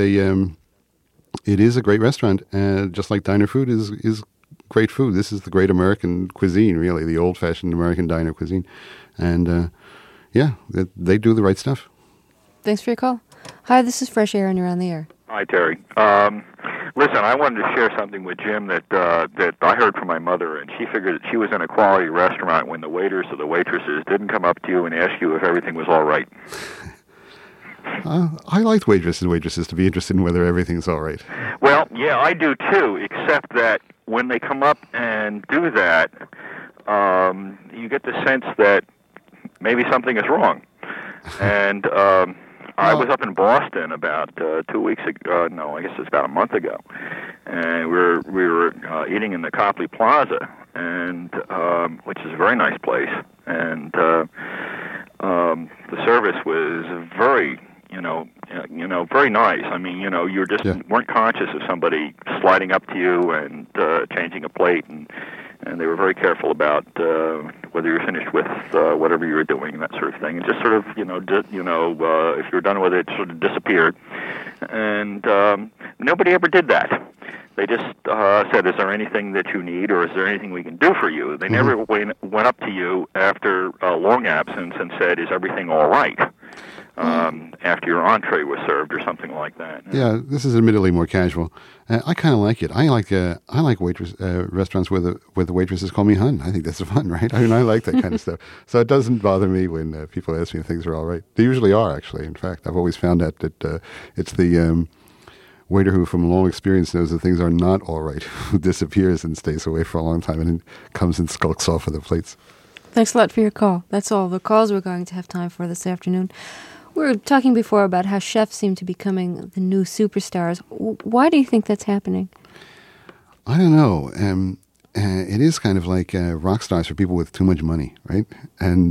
Speaker 3: is a great restaurant. Just like diner food is great food. This is the great American cuisine, really, the old-fashioned American diner cuisine. And, they do the right stuff.
Speaker 2: Thanks for your call. Hi, this is Fresh Air, and you're on the air.
Speaker 9: Hi, Terry. Listen, I wanted to share something with Jim that I heard from my mother, and she figured that she was in a quality restaurant when the waiters or the waitresses didn't come up to you and ask you if everything was all right.
Speaker 3: I like waitresses to be interested in whether everything's all right.
Speaker 9: Well, yeah, I do too, except that when they come up and do that, you get the sense that maybe something is wrong. And I was up in Boston about 2 weeks ago. No, I guess it's about a month ago, and we were eating in the Copley Plaza, and which is a very nice place, and the service was very, very nice. I mean, you just weren't conscious of somebody sliding up to you and changing a plate, and they were very careful about whether you're finished with whatever you were doing and that sort of thing. And just sort of, if you're done with it, sort of disappeared. And nobody ever did that. They just said, "Is there anything that you need, or is there anything we can do for you?" They never went up to you after a long absence and said, "Is everything all right?" After your entree was served or something like that.
Speaker 3: Yeah, this is admittedly more casual. I kind of like it. I like restaurants where the waitresses call me hun. I think that's fun, right? I mean, I like that kind of stuff. So it doesn't bother me when people ask me if things are all right. They usually are, actually. In fact, I've always found that it's the waiter who, from long experience, knows that things are not all right, who disappears and stays away for a long time and then comes and skulks off of the plates.
Speaker 2: Thanks a lot for your call. That's all the calls we're going to have time for this afternoon. We were talking before about how chefs seem to be becoming the new superstars. Why do you think that's happening?
Speaker 3: I don't know. it is kind of like rock stars for people with too much money, right? And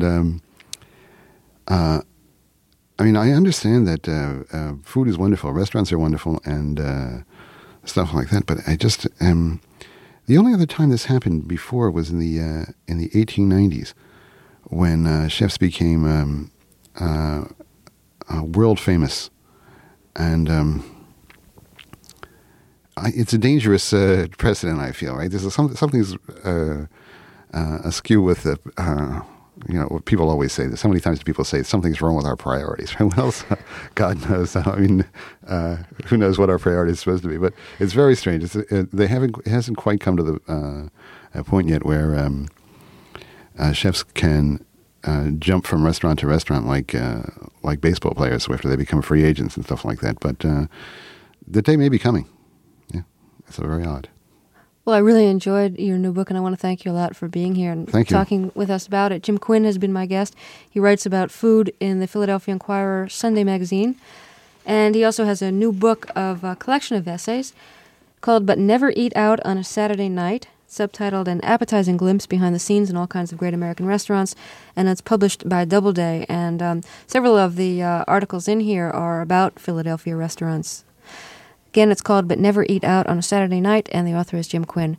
Speaker 3: I mean, I understand that food is wonderful, restaurants are wonderful, and stuff like that. But I just the only other time this happened before was in the 1890s, when chefs became world famous, and it's a dangerous precedent. I feel, right. There's something's askew with the. What people always say, that so many times people say something's wrong with our priorities. Well, God knows. I mean, who knows what our priorities are supposed to be? But it's very strange. It hasn't quite come to the point yet where chefs can jump from restaurant to restaurant like baseball players after they become free agents and stuff like that. But the day may be coming. Yeah, it's very odd.
Speaker 2: Well, I really enjoyed your new book, and I want to thank you a lot for being here and talking with us about it. Jim Quinn has been my guest. He writes about food in the Philadelphia Inquirer Sunday magazine, and he also has a new book of a collection of essays called But Never Eat Out on a Saturday Night, subtitled An Appetizing Glimpse Behind the Scenes in All Kinds of Great American Restaurants, and it's published by Doubleday. And several of the articles in here are about Philadelphia restaurants. Again, it's called But Never Eat Out on a Saturday Night, and the author is Jim Quinn.